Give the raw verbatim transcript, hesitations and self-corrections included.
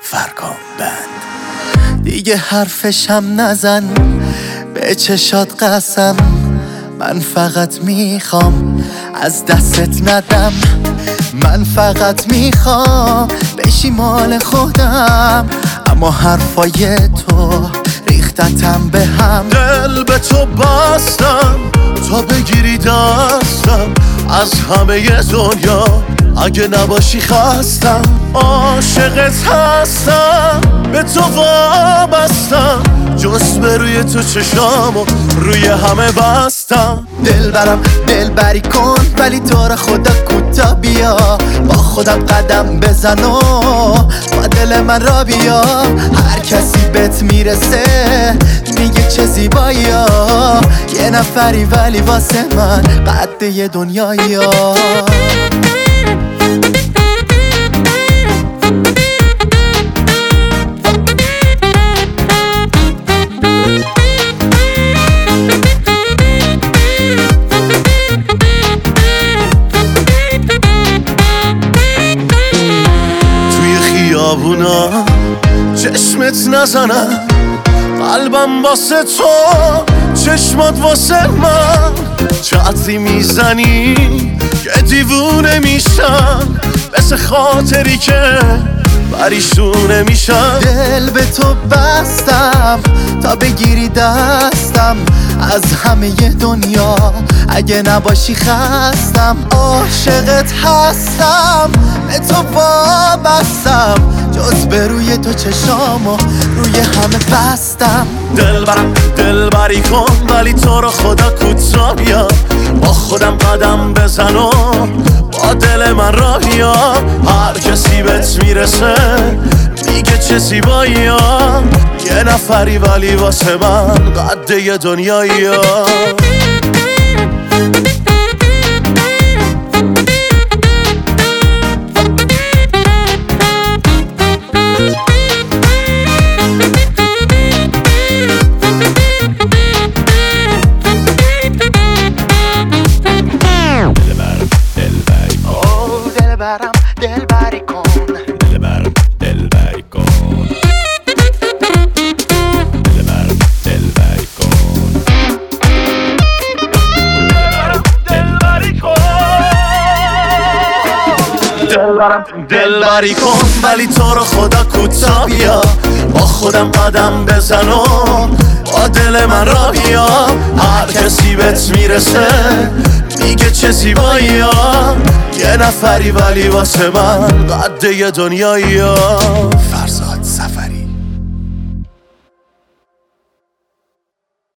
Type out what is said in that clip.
فرکام بند. دیگه حرفشم نزن، به چشات قسم، من فقط میخوام از دستت ندم. من فقط میخوام بشی مال خودم، اما حرفای تو ریختتم به هم. دل به تو بستم تا بگیری دستم از همه دنیا، اگه نباشی خستم. عاشقت هستم، به تو وابستم، جز به روی تو چشامو روی همه بستم. دل برم دل بری کن، ولی تو را خدا کوتا بیا، با خودم قدم بزن و با دل من را بیا. هر کسی بهت میرسه میگه چه زیبایی، یه نفری ولی واسه من قد یه دنیایی. خیابونا چشمت نزنم، قلبم واسه تو، چشمات واسه من. چه عطری میزنی که دیوونه میشم، مثل خاطری که پریشونه میشم. دل به تو بستم تا بگیری دستم از همه دنیا، اگه نباشی خستم. عاشقت هستم، به تو وابستم، جز به روی تو چشامو روی همه بستم. دل برم دل بری کن، ولی تو رو خدا کوتا بیا، با خودم قدم بزن و با دل من را بیا. هر کسی بهت میرسه میگه چه زیبایی، یه نفری ولی واسه من قد یه دنیایی. برم دل بری کن، دل برم دل بری کن، دل برم دل بری کن، دل بری کن، دل برم دل بری کن، ولی تو رو خدا کوتا بیا، با خودم قدم بزن و با دل من را بیا. هر کسی بهت میرسه میگه چه زیبایی، یه نفری ولی واسه من قد یه دنیایی.